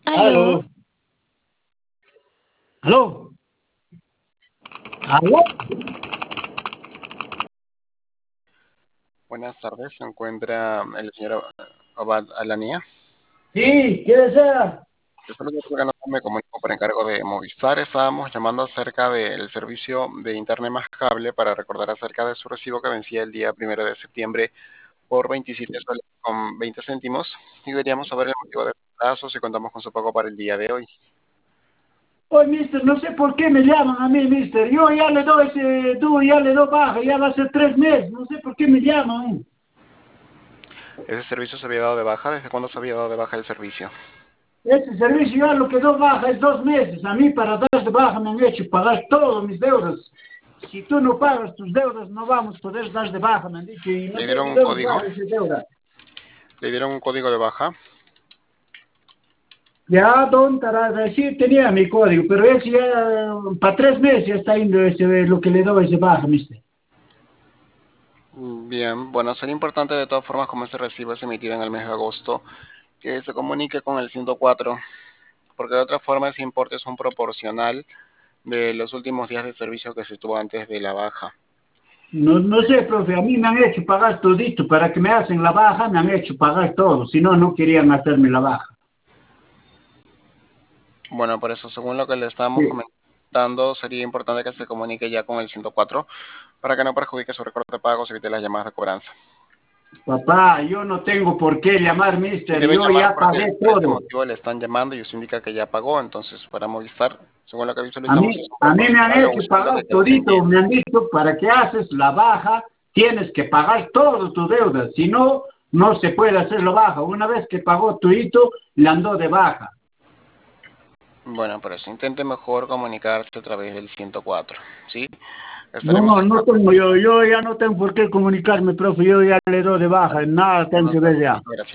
Aló, Aló, aló, aló. Buenas tardes, se encuentra el señor Obad Alanía. Sí, ¿qué desea? Yo solo me comunico por encargo de Movistar. Estábamos llamando acerca del servicio de Internet más cable para recordar acerca de su recibo que vencía el día 1 de septiembre por 27 soles con 20 céntimos y queríamos saber el motivo de retraso si contamos con su pago para el día de hoy. Oye, mister, no sé por qué me llaman a mí, mister. Yo ya le doy ya le doy baja, ya va a ser 3 meses. No sé por qué me llaman. ¿Ese servicio se había dado de baja? ¿Desde cuándo se había dado de baja el servicio? Ese servicio ya lo que doy baja es 2 meses. A mí para dar de baja me han hecho pagar todos mis deudas. Si tú no pagas tus deudas, no vamos a poder dar de baja, me han dicho. Y no ¿Le sé dieron de un dónde código? sale esa deuda. ¿Le dieron un código de baja? Ya, don Tarada, sí tenía mi código, pero ese ya, para 3 meses ya está yendo lo que le doy ese baja, mister. Bien, bueno, sería importante de todas formas como ese recibo es emitido en el mes de agosto que se comunique con el 104, porque de otra forma ese importe es un proporcional de los últimos días de servicio que se tuvo antes de la baja. No, no sé, profe, a mí me han hecho pagar todito, para que me hacen la baja me han hecho pagar todo, si no, no querían hacerme la baja. Bueno, por eso, según lo que le estábamos Sí. comentando, sería importante que se comunique ya con el 104 para que no perjudique su récord de pagos y evite las llamadas de cobranza. Papá, yo no tengo por qué llamar, Y mister, debe yo llamar ya porque pagué por ese todo. motivo le están llamando y usted indica que ya pagó, entonces para Movistar, según lo que A visualizamos, es mí, un a mí me han proporcional a un hecho saldo que pagar quedó todito, pendiente. me han dicho, para que haces la baja, tienes que pagar todo tu deuda, si no, no se puede hacer la baja. Una vez que pagó todito, le andó de baja. Bueno, por eso intente mejor comunicarse a través del 104, ¿sí? No, Estaremos en no tengo yo ya no tengo por qué comunicarme, profe, yo ya le doy de baja, nada tengo que ver contacto. ya. Muchas gracias.